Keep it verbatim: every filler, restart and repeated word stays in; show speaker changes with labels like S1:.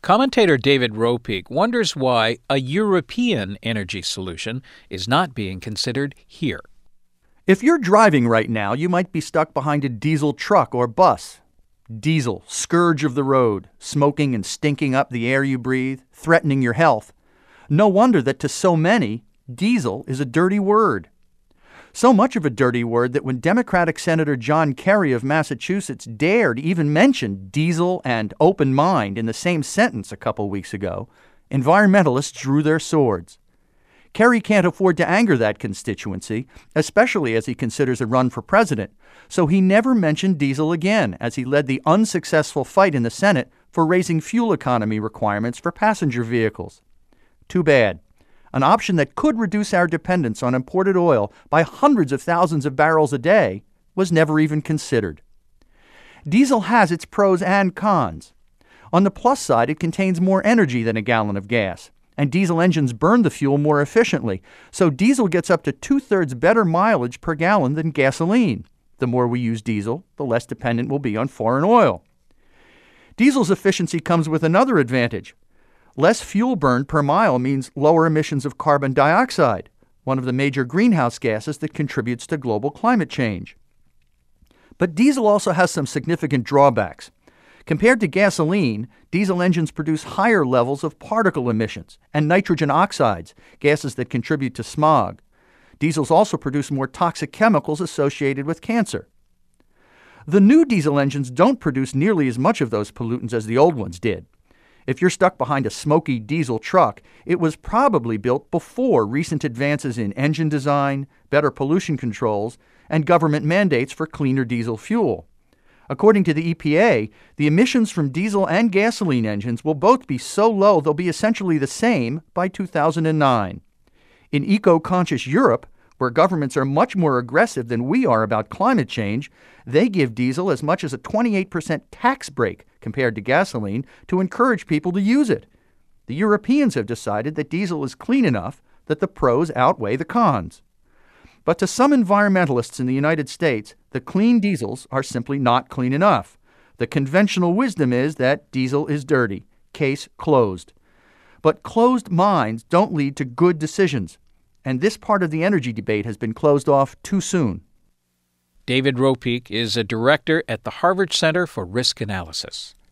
S1: Commentator David Ropeik wonders why a European energy solution is not being considered here.
S2: If you're driving right now, you might be stuck behind a diesel truck or bus. Diesel, scourge of the road, smoking and stinking up the air you breathe, threatening your health. No wonder that to so many, diesel is a dirty word. So much of a dirty word that when Democratic Senator John Kerry of Massachusetts dared even mention diesel and open mind in the same sentence a couple weeks ago, environmentalists drew their swords. Kerry can't afford to anger that constituency, especially as he considers a run for president, so he never mentioned diesel again as he led the unsuccessful fight in the Senate for raising fuel economy requirements for passenger vehicles. Too bad. An option that could reduce our dependence on imported oil by hundreds of thousands of barrels a day was never even considered. Diesel has its pros and cons. On the plus side, it contains more energy than a gallon of gas, and diesel engines burn the fuel more efficiently, so diesel gets up to two-thirds better mileage per gallon than gasoline. The more we use diesel, the less dependent we'll be on foreign oil. Diesel's efficiency comes with another advantage. Less fuel burned per mile means lower emissions of carbon dioxide, one of the major greenhouse gases that contributes to global climate change. But diesel also has some significant drawbacks. Compared to gasoline, diesel engines produce higher levels of particle emissions and nitrogen oxides, gases that contribute to smog. Diesels also produce more toxic chemicals associated with cancer. The new diesel engines don't produce nearly as much of those pollutants as the old ones did. If you're stuck behind a smoky diesel truck, it was probably built before recent advances in engine design, better pollution controls, and government mandates for cleaner diesel fuel. According to the E P A, the emissions from diesel and gasoline engines will both be so low they'll be essentially the same by two thousand nine. In eco-conscious Europe, where governments are much more aggressive than we are about climate change, they give diesel as much as a twenty-eight percent tax break compared to gasoline to encourage people to use it. The Europeans have decided that diesel is clean enough that the pros outweigh the cons. But to some environmentalists in the United States, the clean diesels are simply not clean enough. The conventional wisdom is that diesel is dirty. Case closed. But closed minds don't lead to good decisions, and this part of the energy debate has been closed off too soon.
S1: David Ropeik is a director at the Harvard Center for Risk Analysis.